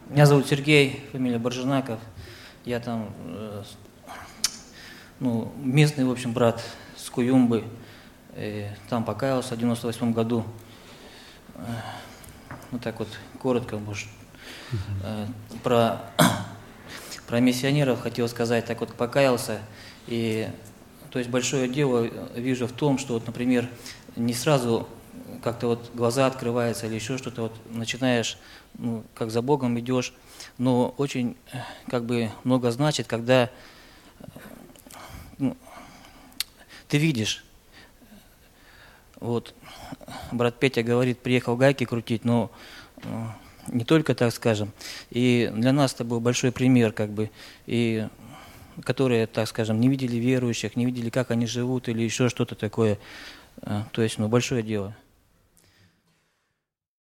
Меня зовут Сергей, фамилия Боржинаков. Я там, местный, в общем, брат с Куюмбы. Там покаялся в 98 году. Вот так вот, коротко, может. Про миссионеров хотел сказать, так вот покаялся. И, то есть, большое дело вижу в том, что, вот, например, не сразу как-то вот глаза открываются или еще что-то, вот начинаешь, как за Богом идешь, но очень как бы много значит, когда ты видишь. Вот брат Петя говорит, приехал гайки крутить, но не только так скажем. И для нас это был большой пример, как бы, и которые, так скажем, не видели верующих, не видели, как они живут или еще что-то такое. То есть, большое дело.